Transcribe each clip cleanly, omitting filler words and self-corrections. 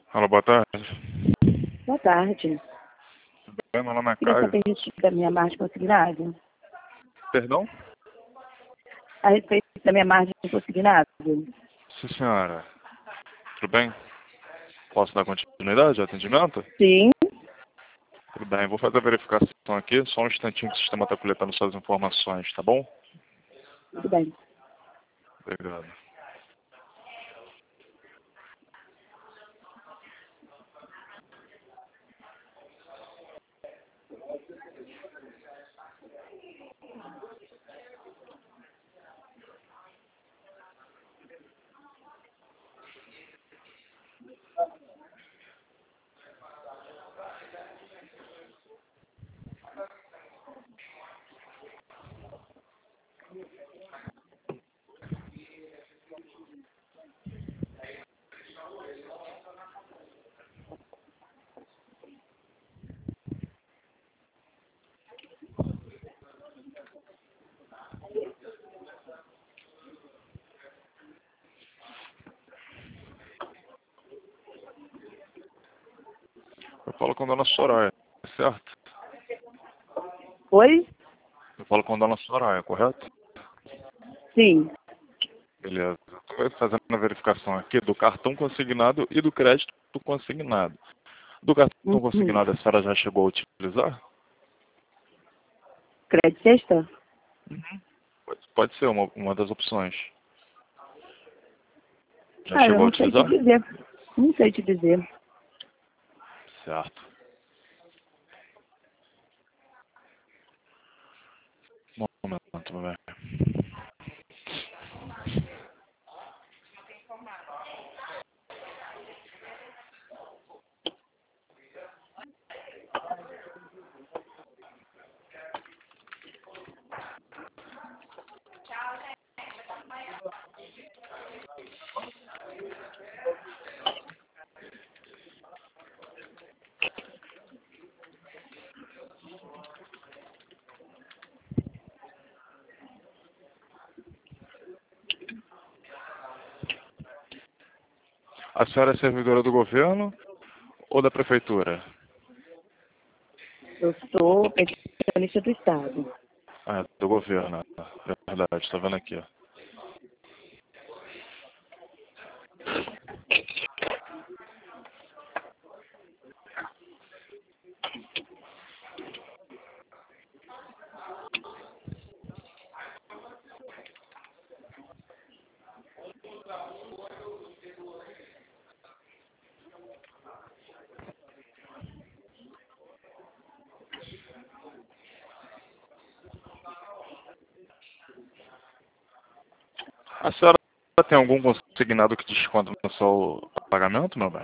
Alô, boa tarde. Boa tarde. Tudo bem? Meu nome é Queria Caio. saber a respeito da minha margem consignada. Perdão? A respeito da minha margem consignada. Sim, senhora. Tudo bem? Posso dar continuidade ao atendimento? Sim. Tudo bem, vou fazer a verificação aqui. Só um instantinho que o sistema está coletando suas informações, tá bom? Tudo bem. Obrigado. Eu falo com a dona Soraya, certo? Oi? Eu falo com a dona Soraya, correto? Sim. Beleza. Estou fazendo a verificação aqui do cartão consignado e do crédito consignado. Do cartão Uhum. consignado, a senhora já chegou a utilizar? Crédito sexta? Pode ser uma das opções. Já Eu chegou a não sei te utilizar? dizer. Não sei te dizer. Certo. Um momento, meu bem. A senhora é servidora do governo ou da prefeitura? Eu sou pensionista do Estado. Ah, do governo. Verdade, estou vendo aqui. Ó. A senhora tem algum consignado que desconta no seu pagamento, meu bem?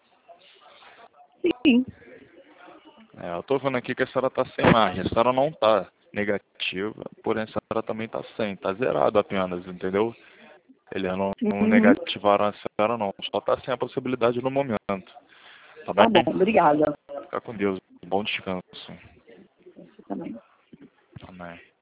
Sim. Eu estou vendo aqui que a senhora está sem margem. A senhora não está negativa, porém a senhora também está sem. Está zerado apenas, entendeu? Eles não Uhum. negativaram a senhora, não. Só está sem a possibilidade no momento. Tá Tá bom. bem? Obrigada. Fica com Deus. Bom descanso. Você também. Amém.